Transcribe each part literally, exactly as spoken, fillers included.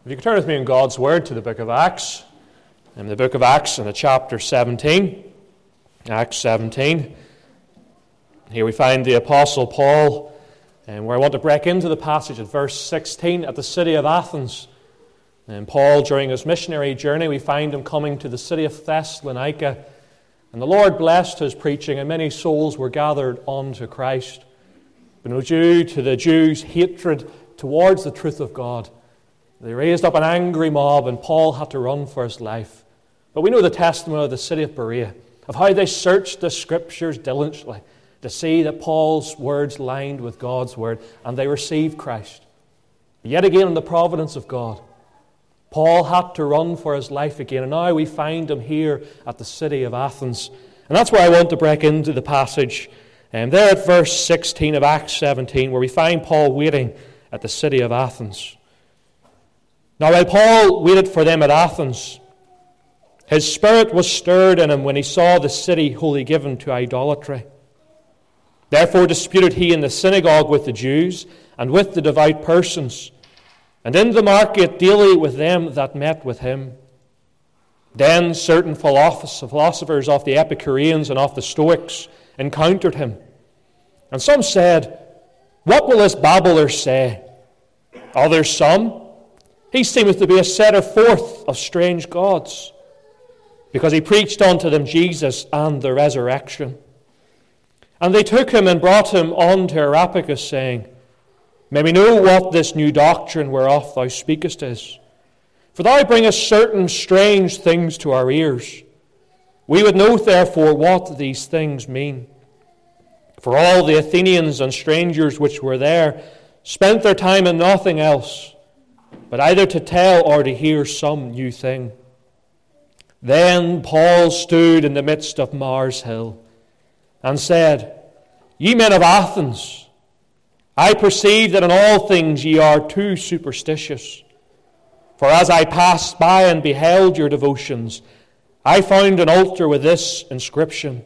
If you could turn with me in God's Word to the book of Acts, in the book of Acts in the chapter seventeen, Acts seventeen. Here we find the Apostle Paul, and where I want to break into the passage at verse sixteen, at the city of Athens. And Paul, during his missionary journey, we find him coming to the city of Thessalonica, and the Lord blessed his preaching, and many souls were gathered unto Christ. But due to the Jews' hatred towards the truth of God, they raised up an angry mob, and Paul had to run for his life. But we know the testimony of the city of Berea, of how they searched the Scriptures diligently to see that Paul's words lined with God's word, and they received Christ. Yet again, in the providence of God, Paul had to run for his life again, and now we find him here at the city of Athens. And that's where I want to break into the passage. And there at verse sixteen of Acts seventeen, where we find Paul waiting at the city of Athens. Now, while Paul waited for them at Athens, his spirit was stirred in him when he saw the city wholly given to idolatry. Therefore disputed he in the synagogue with the Jews and with the devout persons, and in the market daily with them that met with him. Then certain philosophers of the Epicureans and of the Stoics encountered him. And some said, "What will this babbler say?" Others, some, "He seemeth to be a setter forth of strange gods," because he preached unto them Jesus and the resurrection. And they took him and brought him on to Areopagus, saying, "May we know what this new doctrine whereof thou speakest is? For thou bringest certain strange things to our ears. We would know therefore what these things mean." For all the Athenians and strangers which were there spent their time in nothing else, but either to tell or to hear some new thing. Then Paul stood in the midst of Mars Hill, and said, "Ye men of Athens, I perceive that in all things ye are too superstitious. For as I passed by and beheld your devotions, I found an altar with this inscription,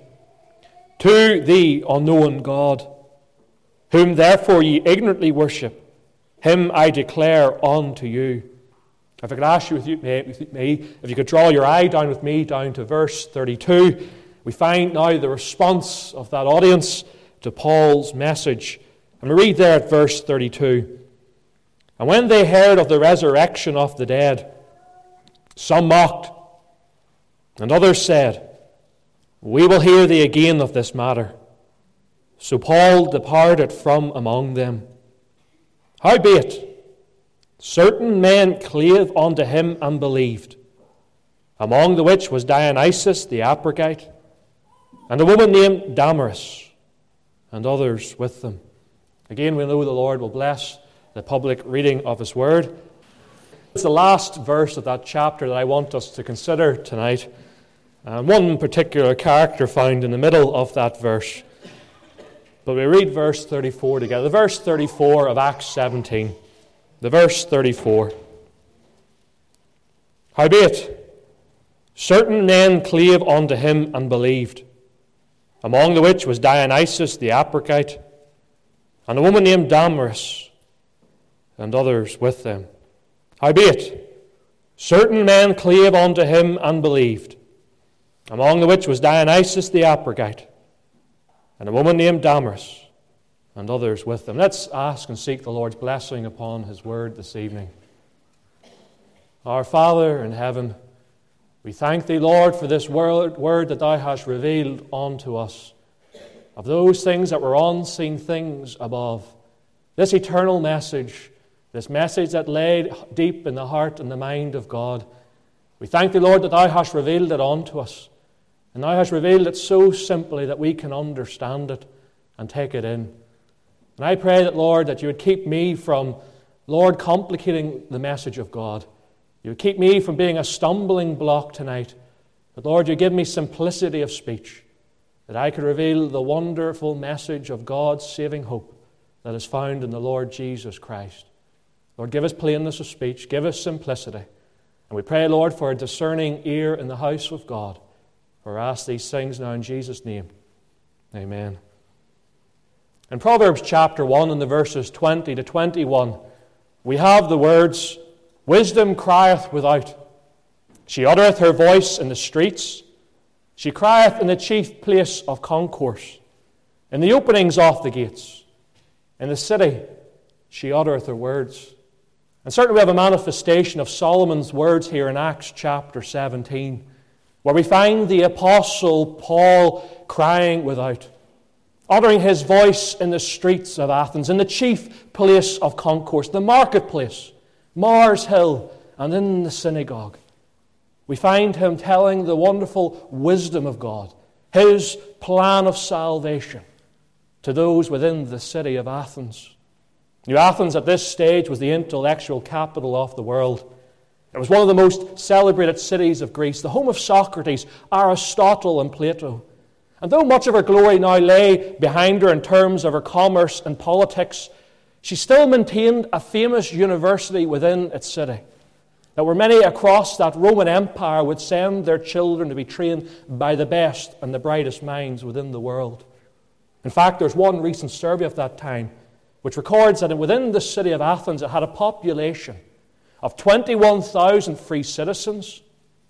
To the unknown God, whom therefore ye ignorantly worship, him I declare unto you." If I could ask you with, you with me, if you could draw your eye down with me down to verse thirty-two, we find now the response of that audience to Paul's message. And we read there at verse thirty-two, "And when they heard of the resurrection of the dead, some mocked, and others said, We will hear thee again of this matter. So Paul departed from among them. Howbeit, certain men clave unto him and believed, among the which was Dionysius the Areopagite, and a woman named Damaris, and others with them." Again, we know the Lord will bless the public reading of His Word. It's the last verse of that chapter that I want us to consider tonight. And one particular character found in the middle of that verse. But we read verse thirty-four together. The verse thirty-four of Acts seventeen. The verse thirty-four. "Howbeit, certain men clave unto him and believed, among the which was Dionysius the Areopagite, and a woman named Damaris, and others with them. Howbeit, certain men clave unto him and believed, among the which was Dionysius the Areopagite, and a woman named Damaris, and others with them." Let's ask and seek the Lord's blessing upon His Word this evening. Our Father in heaven, we thank Thee, Lord, for this word, word that Thou hast revealed unto us, of those things that were unseen things above. This eternal message, this message that lay deep in the heart and the mind of God. We thank Thee, Lord, that Thou hast revealed it unto us. And Thou hast revealed it so simply that we can understand it and take it in. And I pray that, Lord, that You would keep me from, Lord, complicating the message of God. You would keep me from being a stumbling block tonight. But, Lord, You give me simplicity of speech, that I could reveal the wonderful message of God's saving hope that is found in the Lord Jesus Christ. Lord, give us plainness of speech, give us simplicity. And we pray, Lord, for a discerning ear in the house of God. For I ask these things now in Jesus' name. Amen. In Proverbs chapter one, in the verses twenty to twenty-one, we have the words, Wisdom crieth without. She uttereth her voice in the streets. She crieth in the chief place of concourse, in the openings of the gates. In the city she uttereth her words. And certainly we have a manifestation of Solomon's words here in Acts chapter seventeen, where we find the Apostle Paul crying without, uttering his voice in the streets of Athens, in the chief place of concourse, the marketplace, Mars Hill, and in the synagogue. We find him telling the wonderful wisdom of God, his plan of salvation to those within the city of Athens. New Athens at this stage was the intellectual capital of the world. It was one of the most celebrated cities of Greece, the home of Socrates, Aristotle, and Plato. And though much of her glory now lay behind her in terms of her commerce and politics, she still maintained a famous university within its city. That where many across that Roman Empire would send their children to be trained by the best and the brightest minds within the world. In fact, there's one recent survey of that time which records that within the city of Athens it had a population of twenty-one thousand free citizens,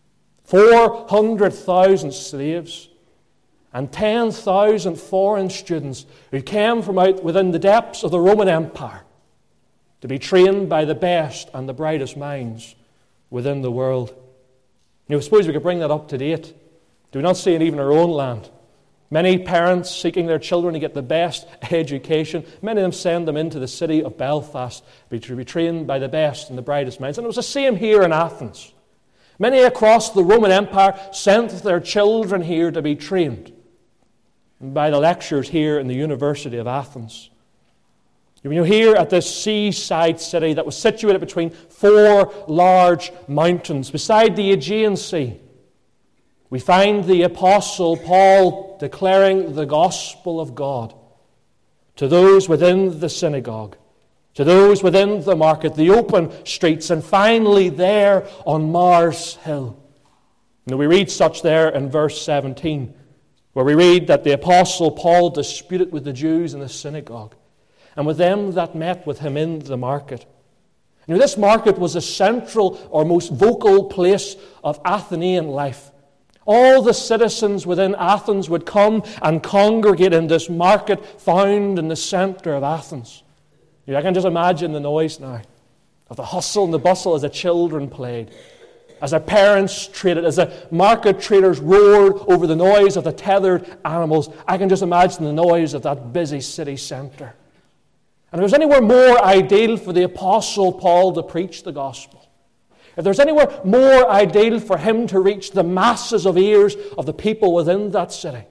four hundred thousand slaves, and ten thousand foreign students who came from out within the depths of the Roman Empire to be trained by the best and the brightest minds within the world. You know, suppose we could bring that up to date. Do we not see it even in our own land? Many parents seeking their children to get the best education, many of them send them into the city of Belfast to be trained by the best and the brightest minds. And it was the same here in Athens. Many across the Roman Empire sent their children here to be trained by the lecturers here in the University of Athens. You're here at this seaside city that was situated between four large mountains beside the Aegean Sea. We find the Apostle Paul declaring the gospel of God to those within the synagogue, to those within the market, the open streets, and finally there on Mars Hill. Now we read such there in verse seventeen, where we read that the Apostle Paul disputed with the Jews in the synagogue, and with them that met with him in the market. Now this market was a central or most vocal place of Athenian life. All the citizens within Athens would come and congregate in this market found in the center of Athens. You know, I can just imagine the noise now of the hustle and the bustle as the children played, as their parents traded, as the market traders roared over the noise of the tethered animals. I can just imagine the noise of that busy city center. And if there's anywhere more ideal for the Apostle Paul to preach the gospel, if there's anywhere more ideal for him to reach the masses of ears of the people within that city,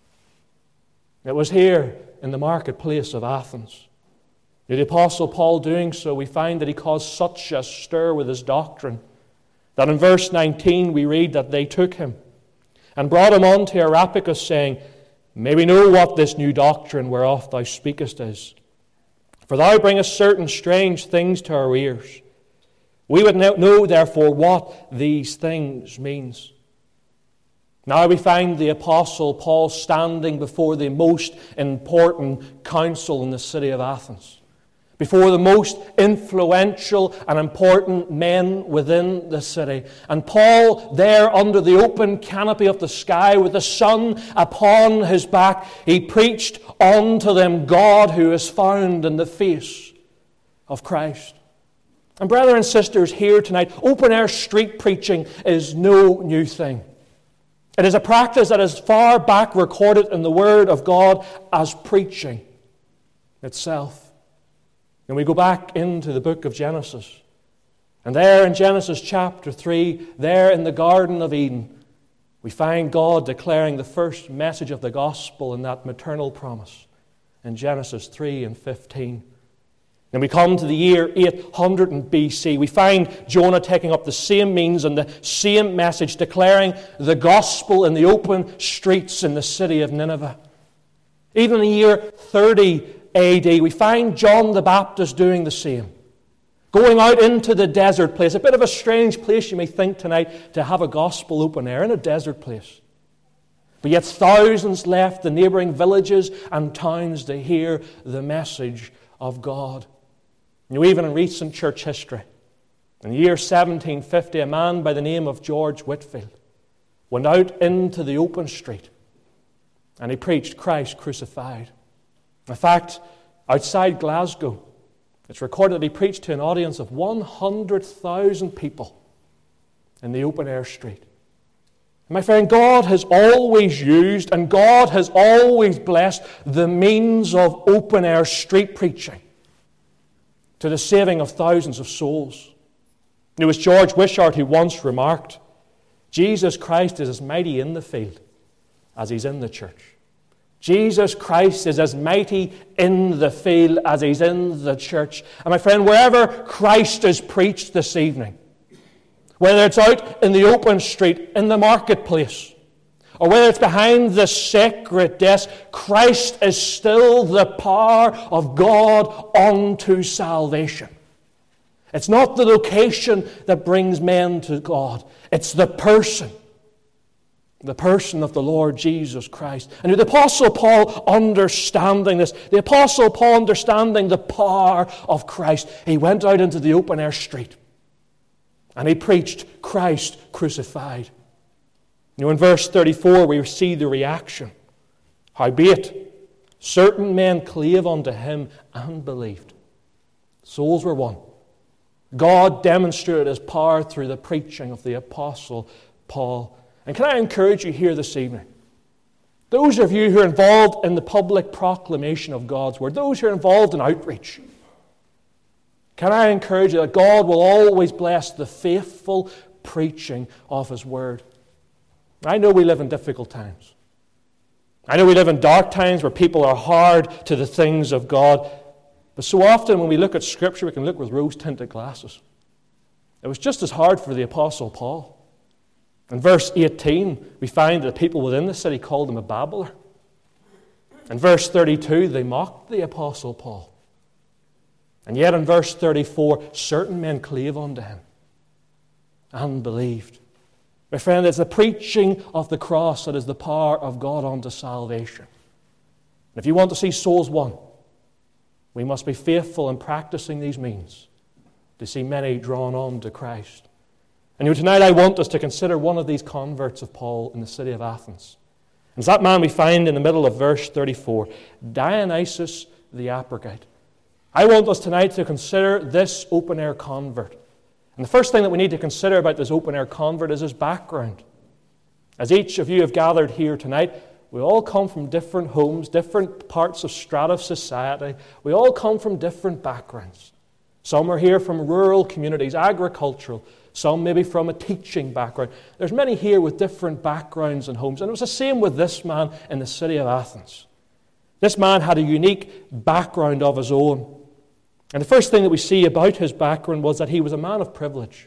it was here in the marketplace of Athens. The Apostle Paul doing so, we find that he caused such a stir with his doctrine that in verse nineteen we read that they took him and brought him on to Areopagus, saying, May we know what this new doctrine whereof thou speakest is. For thou bringest certain strange things to our ears. We would know, therefore, what these things means. Now we find the Apostle Paul standing before the most important council in the city of Athens, before the most influential and important men within the city. And Paul, there under the open canopy of the sky with the sun upon his back, he preached unto them God who is found in the face of Christ. And brothers and sisters here tonight, open-air street preaching is no new thing. It is a practice that is far back recorded in the Word of God as preaching itself. And we go back into the book of Genesis. And there in Genesis chapter three, there in the Garden of Eden, we find God declaring the first message of the gospel in that maternal promise in Genesis three and fifteen. And we come to the year eight hundred B C. We find Jonah taking up the same means and the same message, declaring the gospel in the open streets in the city of Nineveh. Even in the year thirty A D, we find John the Baptist doing the same. Going out into the desert place, a bit of a strange place you may think tonight to have a gospel open air in a desert place. But yet thousands left the neighboring villages and towns to hear the message of God. You know, even in recent church history, In the year seventeen fifty, a man by the name of George Whitefield went out into the open street and he preached Christ crucified. In fact, outside Glasgow, it's recorded that he preached to an audience of one hundred thousand people in the open-air street. My friend, God has always used and God has always blessed the means of open-air street preaching to the saving of thousands of souls. It was George Wishart who once remarked, Jesus Christ is as mighty in the field as He's in the church. Jesus Christ is as mighty in the field as He's in the church. And my friend, wherever Christ is preached this evening, whether it's out in the open street, in the marketplace, or whether it's behind the sacred desk, Christ is still the power of God unto salvation. It's not the location that brings men to God. It's the person. The person of the Lord Jesus Christ. And the Apostle Paul understanding this, the Apostle Paul understanding the power of Christ, he went out into the open-air street and he preached Christ crucified. You know, in verse thirty-four we see the reaction. Howbeit, certain men clave unto him and believed. Souls were won. God demonstrated His power through the preaching of the Apostle Paul. And can I encourage you here this evening, those of you who are involved in the public proclamation of God's Word, those who are involved in outreach, can I encourage you that God will always bless the faithful preaching of His Word. I know we live in difficult times. I know we live in dark times where people are hard to the things of God. But so often when we look at Scripture, we can look with rose-tinted glasses. It was just as hard for the Apostle Paul. In verse eighteen, we find that people within the city called him a babbler. In verse thirty-two, they mocked the Apostle Paul. And yet in verse thirty-four, certain men clave unto him and believed. My friend, it's the preaching of the cross that is the power of God unto salvation. And if you want to see souls won, we must be faithful in practicing these means to see many drawn on to Christ. And you know, tonight I want us to consider one of these converts of Paul in the city of Athens. And it's that man we find in the middle of verse thirty-four, Dionysius the Areopagite. I want us tonight to consider this open-air convert. And the first thing that we need to consider about this open-air convert is his background. As each of you have gathered here tonight, we all come from different homes, different parts of strata of society. We all come from different backgrounds. Some are here from rural communities, agricultural. Some maybe from a teaching background. There's many here with different backgrounds and homes. And it was the same with this man in the city of Athens. This man had a unique background of his own. And the first thing that we see about his background was that he was a man of privilege.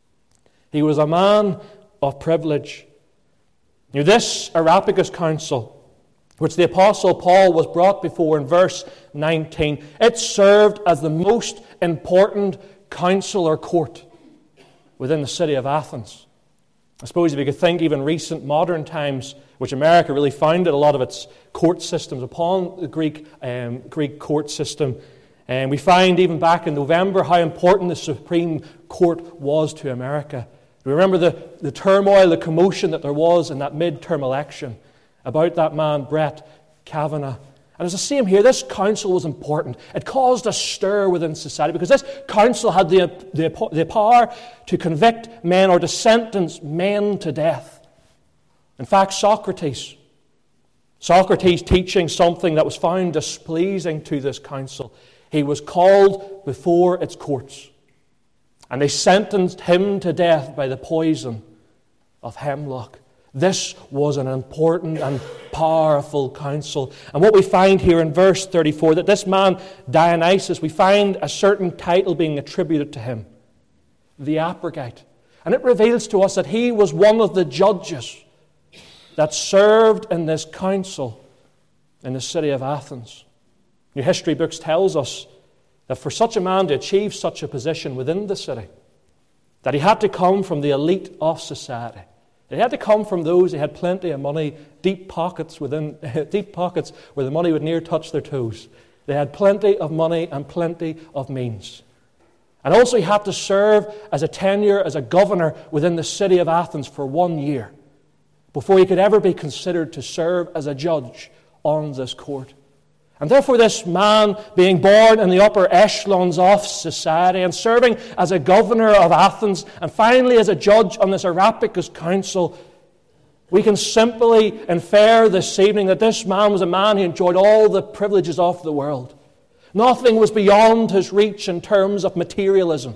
He was a man of privilege. You know, this Areopagus Council, which the Apostle Paul was brought before in verse nineteen, it served as the most important council or court within the city of Athens. I suppose if you could think even recent modern times, which America really founded a lot of its court systems upon the Greek um, Greek court system. And we find even back in November how important the Supreme Court was to America. We remember the, the turmoil, the commotion that there was in that midterm election about that man, Brett Kavanaugh. And it's the same here. This council was important. It caused a stir within society because this council had the, the, the power to convict men or to sentence men to death. In fact, Socrates, Socrates teaching something that was found displeasing to this council, he was called before its courts. And they sentenced him to death by the poison of hemlock. This was an important and powerful council. And what we find here in verse thirty-four, that this man, Dionysius, we find a certain title being attributed to him, the Areopagite. And it reveals to us that he was one of the judges that served in this council in the city of Athens. Your history books tells us that for such a man to achieve such a position within the city, that he had to come from the elite of society. He had to come from those who had plenty of money, deep pockets within deep pockets where the money would near touch their toes. They had plenty of money and plenty of means. And also he had to serve as a tenure as a governor within the city of Athens for one year before he could ever be considered to serve as a judge on this court. And therefore this man, being born in the upper echelons of society and serving as a governor of Athens and finally as a judge on this Areopagus Council, we can simply infer this evening that this man was a man who enjoyed all the privileges of the world. Nothing was beyond his reach in terms of materialism,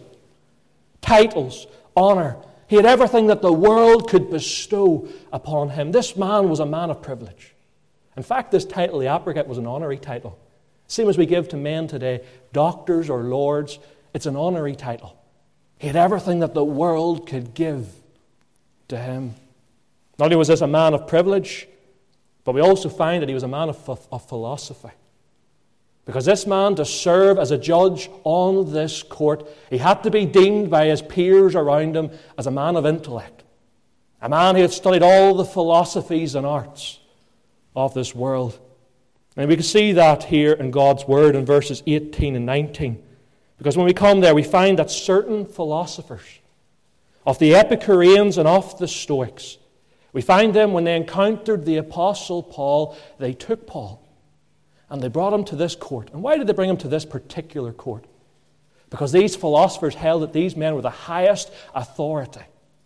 titles, honor. He had everything that the world could bestow upon him. This man was a man of privilege. In fact, this title, the Aprocate, was an honorary title. Same as we give to men today, doctors or lords, it's an honorary title. He had everything that the world could give to him. Not only was this a man of privilege, but we also find that he was a man of, of philosophy. Because this man, to serve as a judge on this court, he had to be deemed by his peers around him as a man of intellect. A man who had studied all the philosophies and arts of this world. And we can see that here in God's Word in verses eighteen and nineteen. Because when we come there, we find that certain philosophers of the Epicureans and of the Stoics, we find them when they encountered the Apostle Paul, they took Paul and they brought him to this court. And why did they bring him to this particular court? Because these philosophers held that these men were the highest authority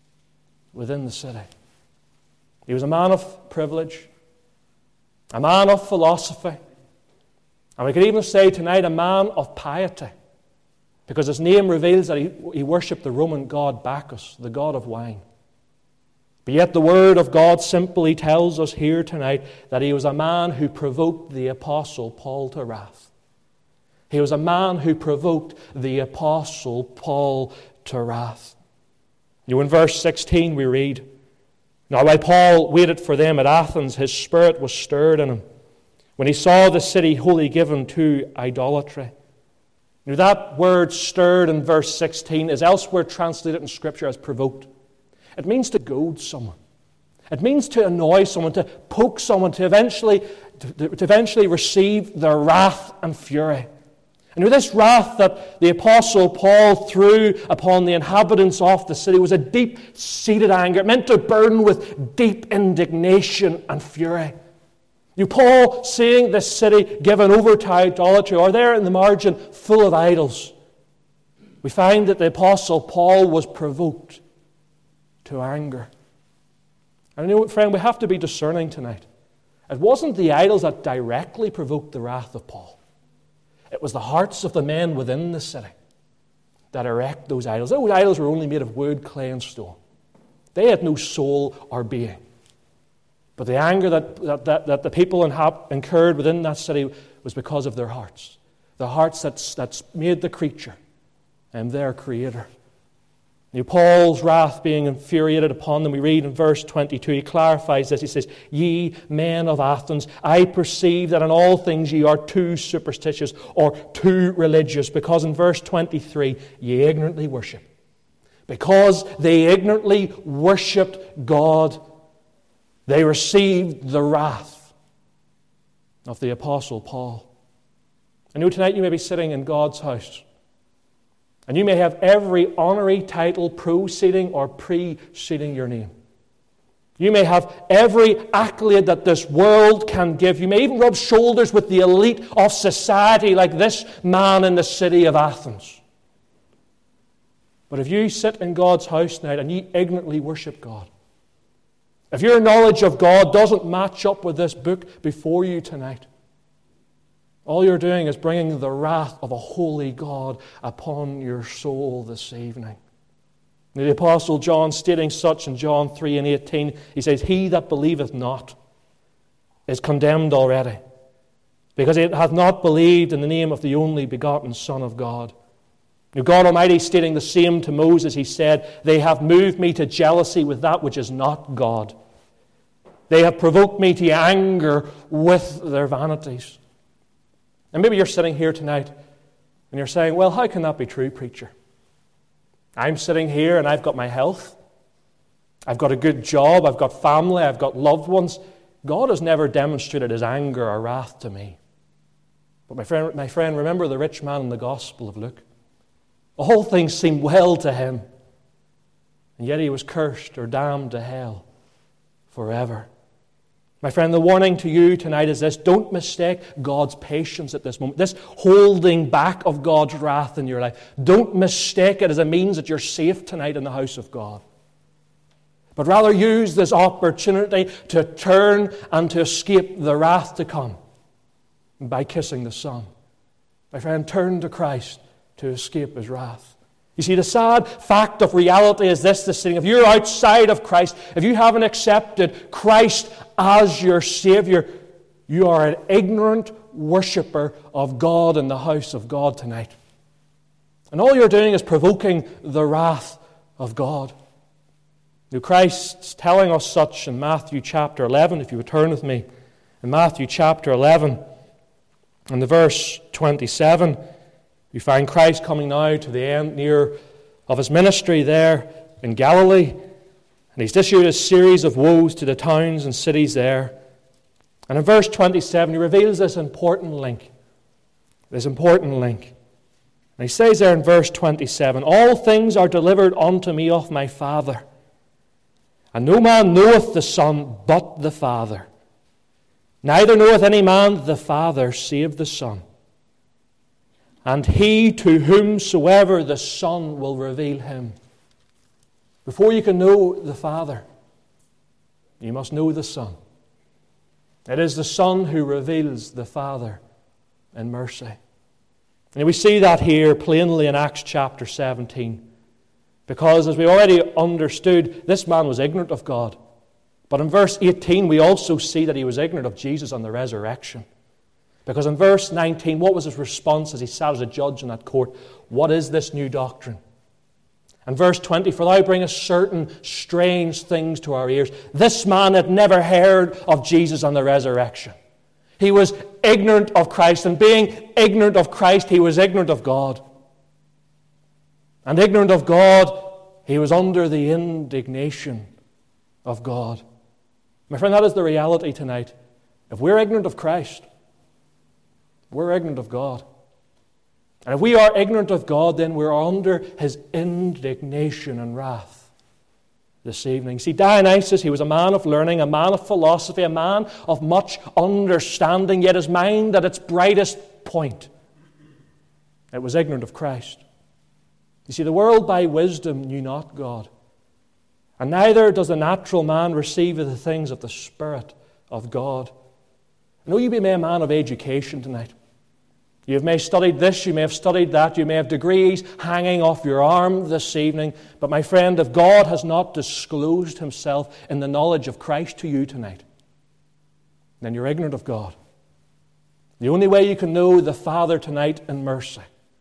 within the city. He was a man of privilege, a man of philosophy, and we could even say tonight a man of piety, because his name reveals that he, he worshipped the Roman god Bacchus, the god of wine. But yet the Word of God simply tells us here tonight that he was a man who provoked the Apostle Paul to wrath. He was a man who provoked the Apostle Paul to wrath. You know, in verse sixteen we read, "Now while Paul waited for them at Athens, his spirit was stirred in him, when he saw the city wholly given to idolatry." You know, that word stirred in verse sixteen is elsewhere translated in Scripture as provoked. It means to goad someone. It means to annoy someone, to poke someone, to eventually, to, to eventually receive their wrath and fury. And with this wrath that the Apostle Paul threw upon the inhabitants of the city was a deep-seated anger. It meant to burn with deep indignation and fury. You, Paul, seeing this city given over to idolatry, or there in the margin full of idols, we find that the Apostle Paul was provoked to anger. And you know, friend, we have to be discerning tonight. It wasn't the idols that directly provoked the wrath of Paul. It was the hearts of the men within the city that erect those idols. Those idols were only made of wood, clay, and stone. They had no soul or being. But the anger that, that, that, that the people incurred within that city was because of their hearts. The hearts that's, that's made the creature and their creator. You know, Paul's wrath being infuriated upon them, we read in verse twenty-two, he clarifies this. He says, "Ye men of Athens, I perceive that in all things ye are too superstitious or too religious," because in verse twenty-three, ye ignorantly worship. Because they ignorantly worshipped God, they received the wrath of the Apostle Paul. I know tonight you may be sitting in God's house, and you may have every honorary title preceding or preceding your name. You may have every accolade that this world can give. You may even rub shoulders with the elite of society like this man in the city of Athens. But if you sit in God's house tonight and you ignorantly worship God, if your knowledge of God doesn't match up with this book before you tonight, all you're doing is bringing the wrath of a holy God upon your soul this evening. The Apostle John, stating such in John three and eighteen, he says, "He that believeth not is condemned already, because it hath not believed in the name of the only begotten Son of God." Now God Almighty, stating the same to Moses, he said, "They have moved me to jealousy with that which is not God. They have provoked me to anger with their vanities." And maybe you're sitting here tonight and you're saying, "Well, how can that be true, preacher? I'm sitting here and I've got my health. I've got a good job. I've got family. I've got loved ones. God has never demonstrated his anger or wrath to me." But my friend, my friend, remember the rich man in the Gospel of Luke. All things seemed well to him. And yet he was cursed or damned to hell forever. My friend, the warning to you tonight is this: don't mistake God's patience at this moment, this holding back of God's wrath in your life. Don't mistake it as a means that you're safe tonight in the house of God. But rather use this opportunity to turn and to escape the wrath to come by kissing the Son. My friend, turn to Christ to escape His wrath. You see, the sad fact of reality is this, this thing. If you're outside of Christ, if you haven't accepted Christ as your Savior, you are an ignorant worshipper of God in the house of God tonight. And all you're doing is provoking the wrath of God. Now, Christ's telling us such in Matthew chapter eleven, if you would turn with me. In Matthew chapter eleven, in the verse twenty-seven, we find Christ coming now to the end near of His ministry there in Galilee. And He's issued a series of woes to the towns and cities there. And in verse twenty-seven, He reveals this important link. This important link. And He says there in verse twenty-seven, "All things are delivered unto me of my Father. And no man knoweth the Son but the Father. Neither knoweth any man the Father save the Son. And he to whomsoever the Son will reveal Him." Before you can know the Father, you must know the Son. It is the Son who reveals the Father in mercy. And we see that here plainly in Acts chapter seventeen. Because, as we already understood, this man was ignorant of God. But in verse eighteen, we also see that he was ignorant of Jesus on the resurrection. Because in verse nineteen, what was his response as he sat as a judge in that court? "What is this new doctrine?" And verse twenty, "For thou bringest certain strange things to our ears." This man had never heard of Jesus on the resurrection. He was ignorant of Christ, and being ignorant of Christ, he was ignorant of God. And ignorant of God, he was under the indignation of God. My friend, that is the reality tonight. If we're ignorant of Christ, we're ignorant of God. And if we are ignorant of God, then we're under His indignation and wrath this evening. See, Dionysus, he was a man of learning, a man of philosophy, a man of much understanding, yet his mind at its brightest point, it was ignorant of Christ. You see, the world by wisdom knew not God, and neither does the natural man receive the things of the Spirit of God. I know you may be a man of education tonight. You may have studied this, you may have studied that, you may have degrees hanging off your arm this evening, but my friend, if God has not disclosed Himself in the knowledge of Christ to you tonight, then you're ignorant of God. The only way you can know the Father tonight in mercy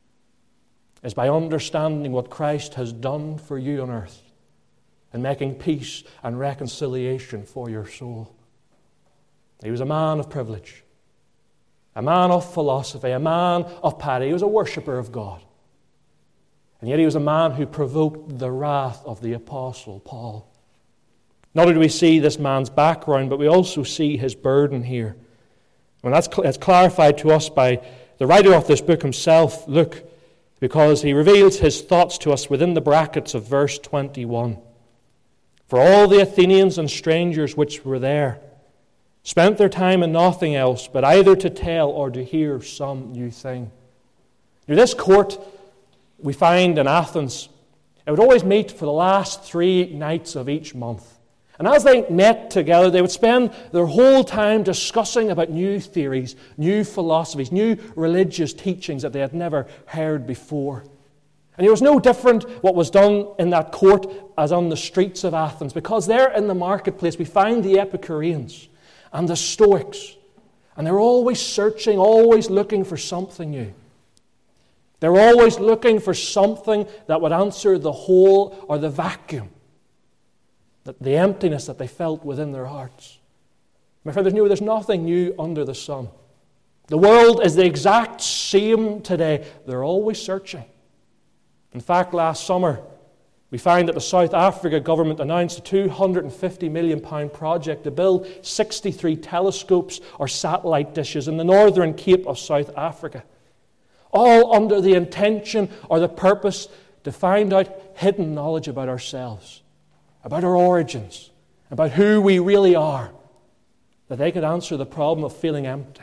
is by understanding what Christ has done for you on earth and making peace and reconciliation for your soul. He was a man of privilege, a man of philosophy, a man of piety. He was a worshipper of God. And yet he was a man who provoked the wrath of the Apostle Paul. Not only do we see this man's background, but we also see his burden here. And that's, that's clarified to us by the writer of this book himself, Luke, because he reveals his thoughts to us within the brackets of verse twenty-one. "For all the Athenians and strangers which were there spent their time in nothing else, but either to tell or to hear some new thing." Now, this court we find in Athens, it would always meet for the last three nights of each month. And as they met together, they would spend their whole time discussing about new theories, new philosophies, new religious teachings that they had never heard before. And it was no different what was done in that court as on the streets of Athens, because there in the marketplace we find the Epicureans and the Stoics, and they're always searching, always looking for something new. They're always looking for something that would answer the hole or the vacuum, that the emptiness that they felt within their hearts. My friend, there's, new, there's nothing new under the sun. The world is the exact same today. They're always searching. In fact, last summer, we find that the South Africa government announced a two hundred fifty million pounds project to build sixty-three telescopes or satellite dishes in the northern Cape of South Africa. all under the intention or the purpose to find out hidden knowledge about ourselves, about our origins, about who we really are, that they could answer the problem of feeling empty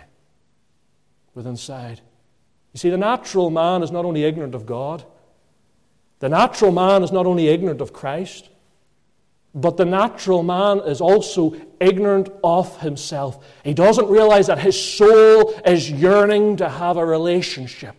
within inside. You see, the natural man is not only ignorant of God, the natural man is not only ignorant of Christ, but the natural man is also ignorant of himself. He doesn't realize that his soul is yearning to have a relationship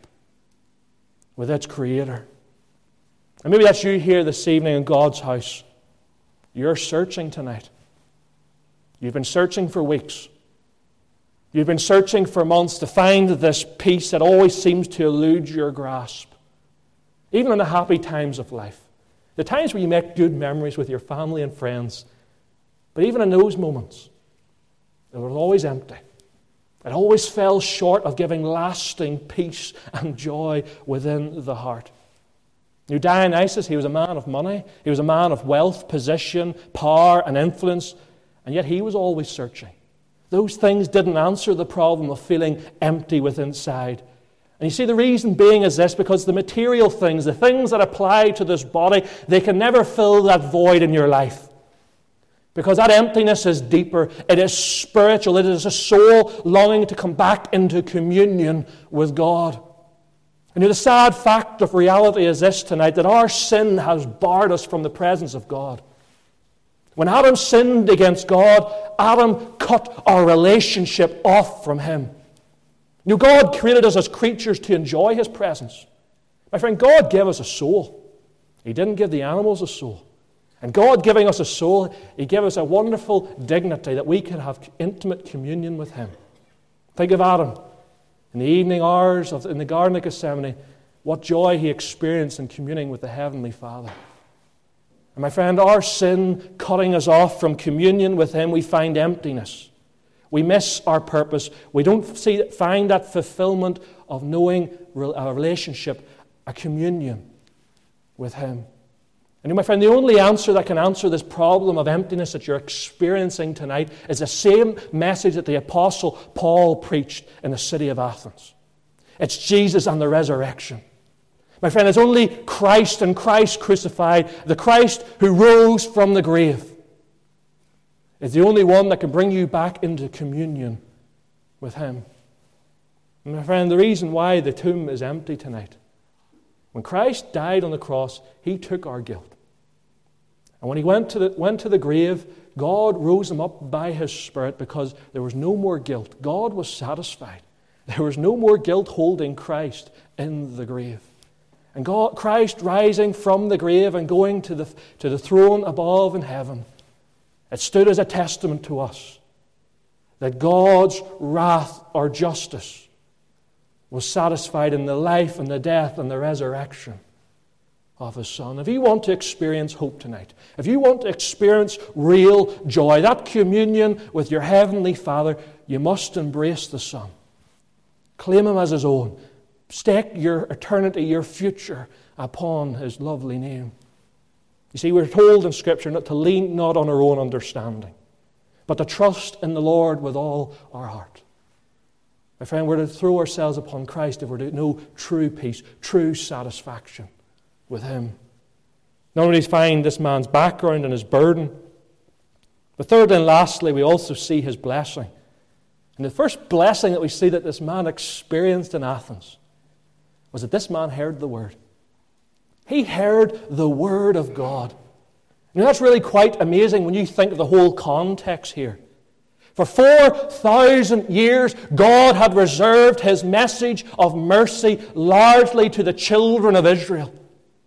with its Creator. And maybe that's you here this evening in God's house. You're searching tonight. You've been searching for weeks. You've been searching for months to find this peace that always seems to elude your grasp. Even in the happy times of life. The times where you make good memories with your family and friends. But even in those moments, it was always empty. It always fell short of giving lasting peace and joy within the heart. You know, Dionysus, he was a man of money. He was a man of wealth, position, power, and influence. And yet he was always searching. Those things didn't answer the problem of feeling empty within inside. And you see, the reason being is this, because the material things, the things that apply to this body, they can never fill that void in your life. Because that emptiness is deeper. It is spiritual. It is a soul longing to come back into communion with God. And you know, the sad fact of reality is this tonight, that our sin has barred us from the presence of God. When Adam sinned against God, Adam cut our relationship off from Him. You know, God created us as creatures to enjoy His presence. My friend, God gave us a soul. He didn't give the animals a soul. And God giving us a soul, He gave us a wonderful dignity that we could have intimate communion with Him. Think of Adam. In the evening hours of, in the Garden of Gethsemane, what joy he experienced in communing with the Heavenly Father. And my friend, our sin cutting us off from communion with Him, we find emptiness. We miss our purpose. We don't see, find that fulfillment of knowing a relationship, a communion with Him. And you know, my friend, the only answer that can answer this problem of emptiness that you're experiencing tonight is the same message that the Apostle Paul preached in the city of Athens. It's Jesus and the resurrection. My friend, it's only Christ and Christ crucified, the Christ who rose from the grave, is the only one that can bring you back into communion with Him. And my friend, the reason why the tomb is empty tonight, when Christ died on the cross, He took our guilt. And when He went to the, went to the grave, God rose Him up by His Spirit because there was no more guilt. God was satisfied. There was no more guilt holding Christ in the grave. And God, Christ rising from the grave and going to the, to the throne above in heaven, it stood as a testament to us that God's wrath or justice was satisfied in the life and the death and the resurrection of His Son. If you want to experience hope tonight, if you want to experience real joy, that communion with your Heavenly Father, you must embrace the Son. Claim Him as His own. Stake your eternity, your future upon His lovely name. You see, we're told in Scripture not to lean not on our own understanding, but to trust in the Lord with all our heart. My friend, we're to throw ourselves upon Christ if we're to know true peace, true satisfaction with Him. Not only find this man's background and his burden, but thirdly and lastly, we also see his blessing. And the first blessing that we see that this man experienced in Athens was that this man heard the Word. He heard the Word of God. Now that's really quite amazing when you think of the whole context here. For four thousand years, God had reserved His message of mercy largely to the children of Israel.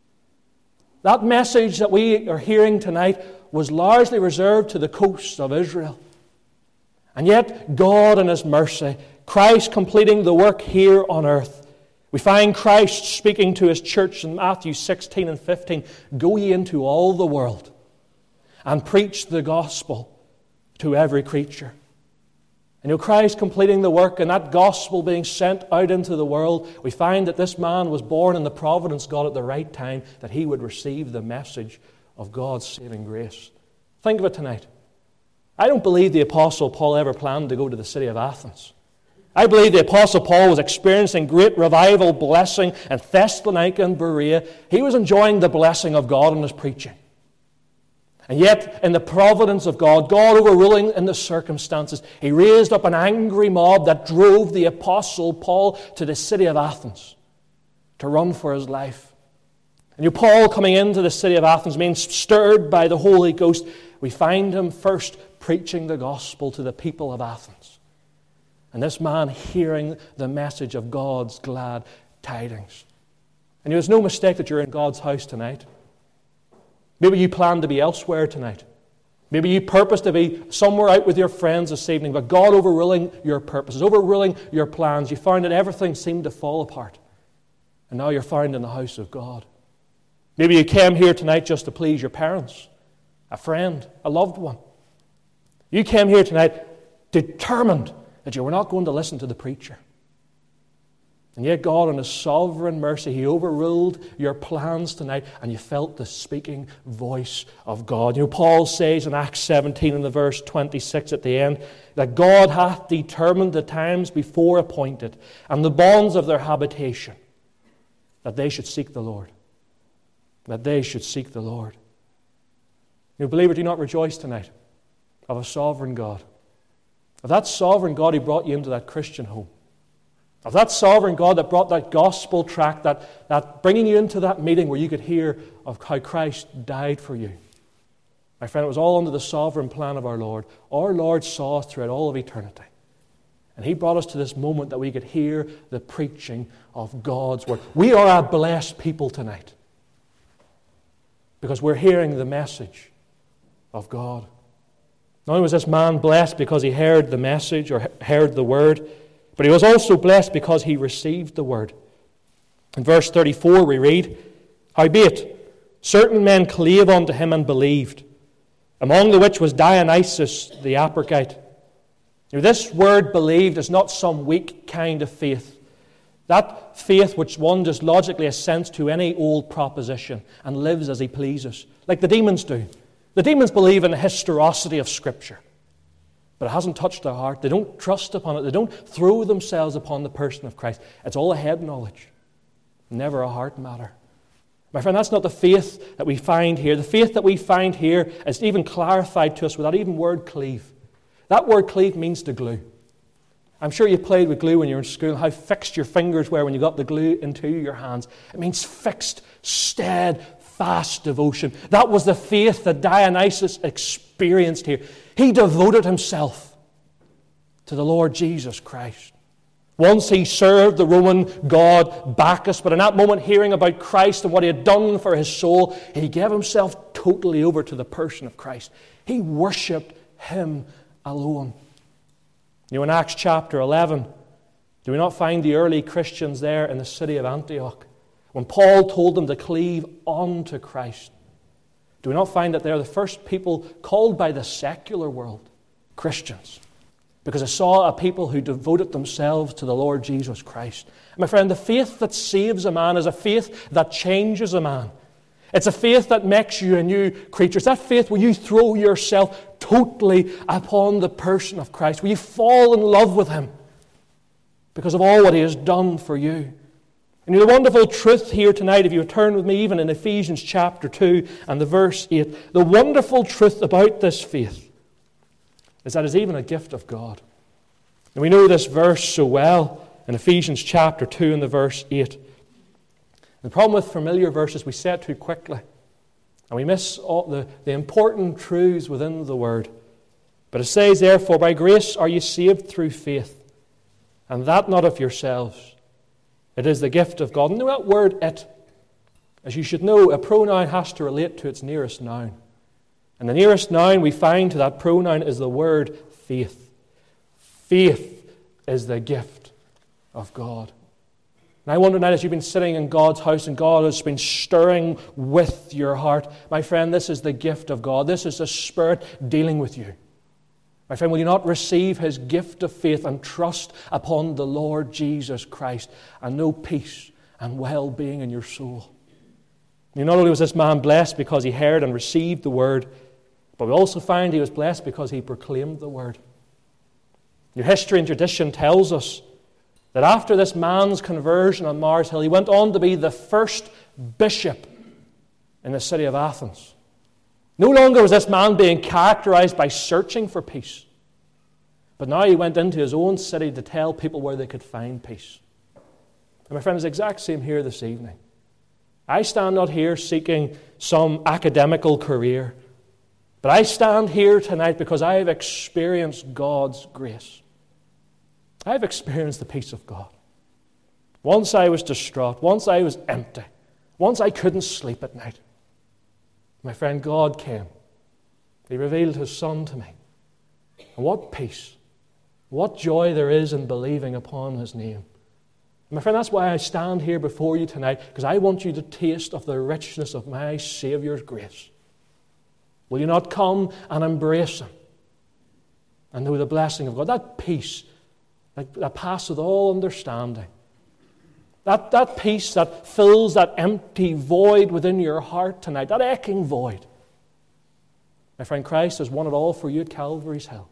That message that we are hearing tonight was largely reserved to the coasts of Israel. And yet, God in His mercy, Christ completing the work here on earth. We find Christ speaking to His church in Matthew sixteen and fifteen, "Go ye into all the world and preach the gospel to every creature." And you know, Christ completing the work and that gospel being sent out into the world, we find that this man was born in the providence of God at the right time, that he would receive the message of God's saving grace. Think of it tonight. I don't believe the Apostle Paul ever planned to go to the city of Athens. I believe the Apostle Paul was experiencing great revival blessing in Thessalonica and Berea. He was enjoying the blessing of God in his preaching. And yet, in the providence of God, God overruling in the circumstances, He raised up an angry mob that drove the Apostle Paul to the city of Athens to run for his life. And you, Paul, coming into the city of Athens, being stirred by the Holy Ghost, we find him first preaching the gospel to the people of Athens. And this man hearing the message of God's glad tidings. And there's no mistake that you're in God's house tonight. Maybe you plan to be elsewhere tonight. Maybe you purpose to be somewhere out with your friends this evening, but God overruling your purposes, overruling your plans. You found that everything seemed to fall apart. And now you're found in the house of God. Maybe you came here tonight just to please your parents, a friend, a loved one. You came here tonight determined that you were not going to listen to the preacher. And yet God, in His sovereign mercy, He overruled your plans tonight, and you felt the speaking voice of God. You know, Paul says in Acts seventeen, in the verse twenty-six at the end, that God hath determined the times before appointed, and the bonds of their habitation, that they should seek the Lord. That they should seek the Lord. You believer, do not rejoice tonight of a sovereign God. Of that sovereign God who brought you into that Christian home. Of that sovereign God that brought that gospel tract, that, that bringing you into that meeting where you could hear of how Christ died for you. My friend, it was all under the sovereign plan of our Lord. Our Lord saw us throughout all of eternity. And He brought us to this moment that we could hear the preaching of God's Word. We are a blessed people tonight. Because we're hearing the message of God. Not only was this man blessed because he heard the message or heard the Word, but he was also blessed because he received the Word. In verse thirty-four we read, Howbeit, certain men clave unto him and believed, among the which was Dionysius the Areopagite. Now, this word believed is not some weak kind of faith. That faith which one just logically assents to any old proposition and lives as he pleases, like the demons do. The demons believe in the historicity of Scripture, but it hasn't touched their heart. They don't trust upon it. They don't throw themselves upon the person of Christ. It's all a head knowledge, never a heart matter. My friend, that's not the faith that we find here. The faith that we find here is even clarified to us with that even word cleave. That word cleave means to glue. I'm sure you played with glue when you were in school, how fixed your fingers were when you got the glue into your hands. It means fixed, steadfast devotion. That was the faith that Dionysius experienced here. He devoted himself to the Lord Jesus Christ. Once he served the Roman god Bacchus, but in that moment, hearing about Christ and what he had done for his soul, he gave himself totally over to the person of Christ. He worshipped Him alone. You know, in Acts chapter eleven, do we not find the early Christians there in the city of Antioch? When Paul told them to cleave unto Christ, do we not find that they're the first people called by the secular world Christians? Because I saw a people who devoted themselves to the Lord Jesus Christ. My friend, the faith that saves a man is a faith that changes a man. It's a faith that makes you a new creature. It's that faith where you throw yourself totally upon the person of Christ, where you fall in love with Him because of all what He has done for you. And the wonderful truth here tonight, if you turn with me even in Ephesians chapter two and the verse eight, the wonderful truth about this faith is that it's even a gift of God. And we know this verse so well in Ephesians chapter two and the verse eight. The problem with familiar verses, we say it too quickly. And we miss all the, the important truths within the Word. But it says, therefore, by grace are you saved through faith, and that not of yourselves. It is the gift of God. And that word, it, as you should know, a pronoun has to relate to its nearest noun. And the nearest noun we find to that pronoun is the word faith. Faith is the gift of God. And I wonder now, as you've been sitting in God's house and God has been stirring with your heart, my friend, this is the gift of God. This is the Spirit dealing with you. My friend, will you not receive His gift of faith and trust upon the Lord Jesus Christ and know peace and well-being in your soul? You know, not only was this man blessed because he heard and received the Word, but we also find he was blessed because he proclaimed the Word. Your history and tradition tells us that after this man's conversion on Mars Hill, he went on to be the first bishop in the city of Athens. No longer was this man being characterized by searching for peace, but now he went into his own city to tell people where they could find peace. And my friend, it's the exact same here this evening. I stand not here seeking some academical career, but I stand here tonight because I have experienced God's grace. I have experienced the peace of God. Once I was distraught, once I was empty, once I couldn't sleep at night. My friend, God came. He revealed His Son to me. And what peace, what joy there is in believing upon His name. My friend, that's why I stand here before you tonight, because I want you to taste of the richness of my Saviour's grace. Will you not come and embrace Him and know the blessing of God? That peace that, that passeth all understanding. That, that peace that fills that empty void within your heart tonight, that aching void. My friend, Christ has won it all for you at Calvary's Hill.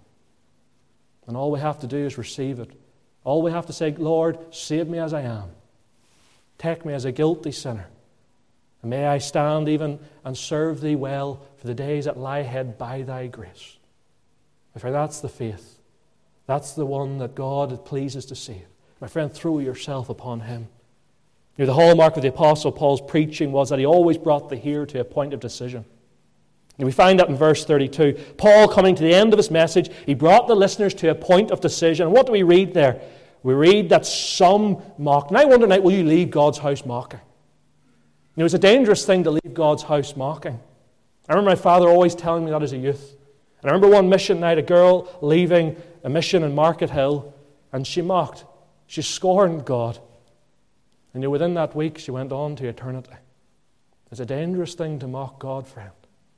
And all we have to do is receive it. All we have to say, Lord, save me as I am. Take me as a guilty sinner. And may I stand even and serve Thee well for the days that lie ahead by Thy grace. My friend, that's the faith. That's the one that God pleases to save. My friend, throw yourself upon Him. You know, the hallmark of the Apostle Paul's preaching was that he always brought the hearer to a point of decision. And we find that in verse thirty-two. Paul, coming to the end of his message, he brought the listeners to a point of decision. And what do we read there? We read that some mocked. And I wonder tonight, will you leave God's house mocking? You know, it's a dangerous thing to leave God's house mocking. I remember my father always telling me that as a youth. And I remember one mission night, a girl leaving a mission in Market Hill, and she mocked. She scorned God. And you know, within that week, she went on to eternity. It's a dangerous thing to mock God, friend.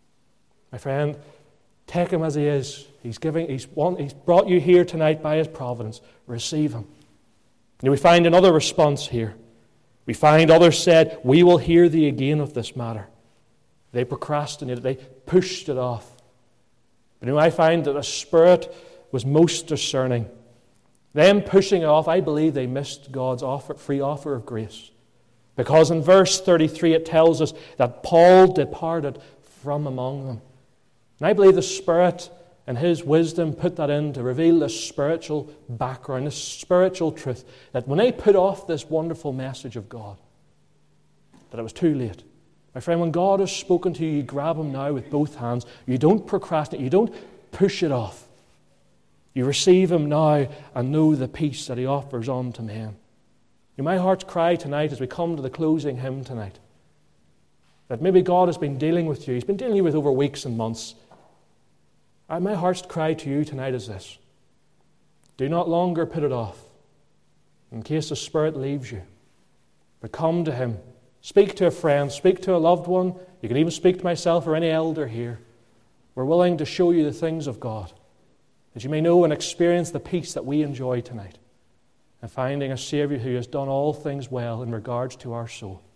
My friend, take Him as He is. He's giving. He's, one, he's brought you here tonight by His providence. Receive Him. And we find another response here. We find others said, we will hear Thee again of this matter. They procrastinated. They pushed it off. But you know, I find that the Spirit was most discerning. Them pushing it off, I believe they missed God's offer, free offer of grace. Because in verse thirty-three it tells us that Paul departed from among them. And I believe the Spirit and His wisdom put that in to reveal this spiritual background, this spiritual truth, that when they put off this wonderful message of God, that it was too late. My friend, when God has spoken to you, you grab Him now with both hands. You don't procrastinate. You don't push it off. You receive Him now and know the peace that He offers unto men. You know, my heart's cry tonight as we come to the closing hymn tonight, that maybe God has been dealing with you. He's been dealing with over weeks and months. And my heart's cry to you tonight is this. Do not longer put it off in case the Spirit leaves you. But come to Him. Speak to a friend. Speak to a loved one. You can even speak to myself or any elder here. We're willing to show you the things of God, that you may know and experience the peace that we enjoy tonight, and finding a Savior who has done all things well in regards to our soul.